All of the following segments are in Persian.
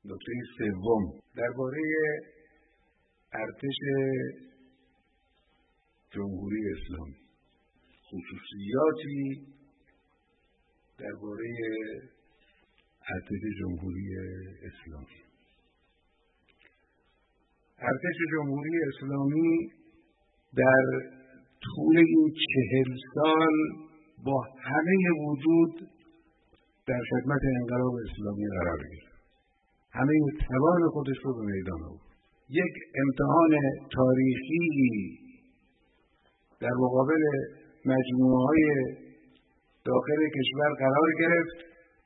نکته سوم درباره ارتش جمهوری اسلامی، خصوصیاتی درباره ارتش جمهوری اسلامی. ارتش جمهوری اسلامی در طول این 40 سال با همه وجود در خدمت انقلاب اسلامی قرار گرفت. همه توان خودش رو به میدان آورد. یک امتحان تاریخی در مقابل مجموعه‌های داخل کشور قرار گرفت.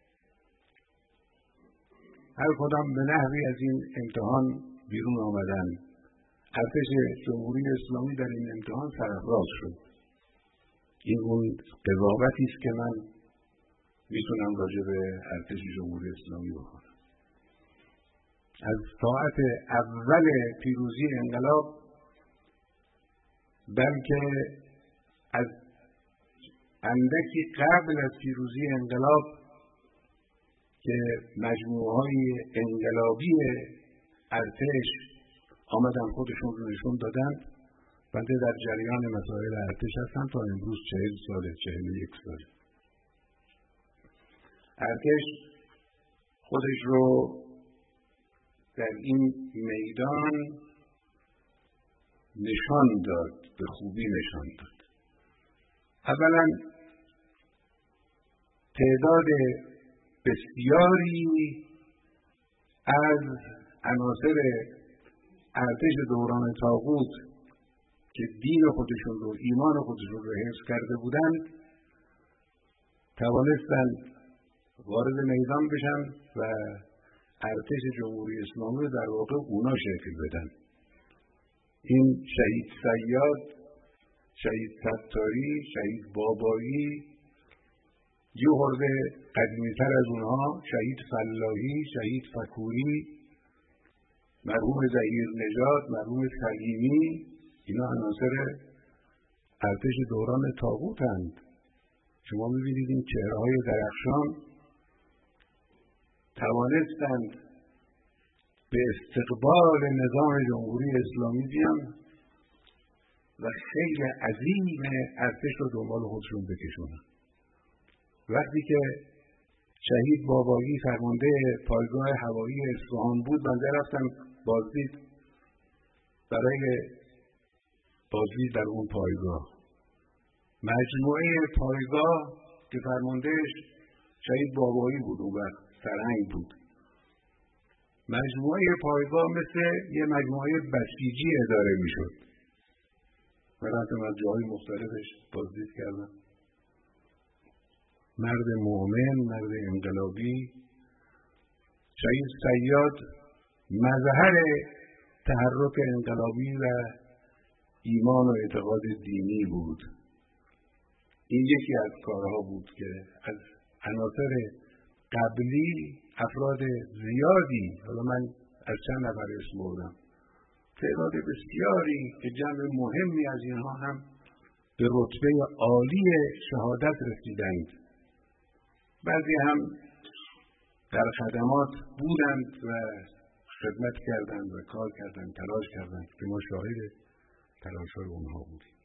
هر کدام به نحوی از این امتحان بیرون آمدن. ارتش جمهوری اسلامی در این امتحان سرافراز شد. این اون قضاوتی است که من میتونم راجع به ارتش جمهوری اسلامی بکنم. از ساعت اول پیروزی انقلاب، بلکه از اندکی قبل از پیروزی انقلاب که مجموعه‌های انقلابی ارتش آمدن خودشون رو نشون دادن. بنده در جریان مسائل ارتش هستم تا امروز 40 ساله، 41 ساله. ارتش خودش رو در این میدان نشان داد، به خوبی نشان داد. اولا تعداد بسیاری از عناصر ارتش دوران طاغوت که دین خودشون رو، ایمان خودشون رو حفظ کرده بودند توانستند وارد میدان بشن و ارتش جمهوری اسلامی در واقع اونا شکل بدن. این شهید صیاد، شهید ستاری، شهید بابایی، یه خورده قدیمی‌تر از اونها شهید فلاحی، شهید فکوری، مرحوم ظهیرنژاد، مرحوم سلیمی، اینا عناصر ارتش دوران طاغوت‌اند. شما می‌بینید این چهره‌های درخشان توانستند به استقبال نظام جمهوری اسلامی بیان و خیلی عظیم ارتش رو دنبال خودشون بکشونن. وقتی که شهید بابایی فرمانده پایگاه هوایی اصفهان بود، بنده رفتم بازدید برای بازدید در اون پایگاه. مجموعه پایگاه که فرماندهش شهید بابایی بود، اون وقت سرهنگ بود. مجموعه پایگاه مثل یه مجموعه بسیجی اداره میشد. من رفتم از جاهای مختلفش بازدید کردم. مرد مؤمن، مرد انقلابی، شهید صیاد مظهر تحرک انقلابی و ایمان و اعتقاد دینی بود. این یکی از کارها بود که از عناصر قبلی افراد زیادی، حالا من از چند نفر اسم بردم، تعداد بسیاری که جمع مهمی از اینها هم به رتبه عالی شهادت رسیدند. بعضی هم در خدمات بودند و خدمت کردند و کار کردند، تلاش کردند که ما شاهد تلاش‌های اونها بودیم.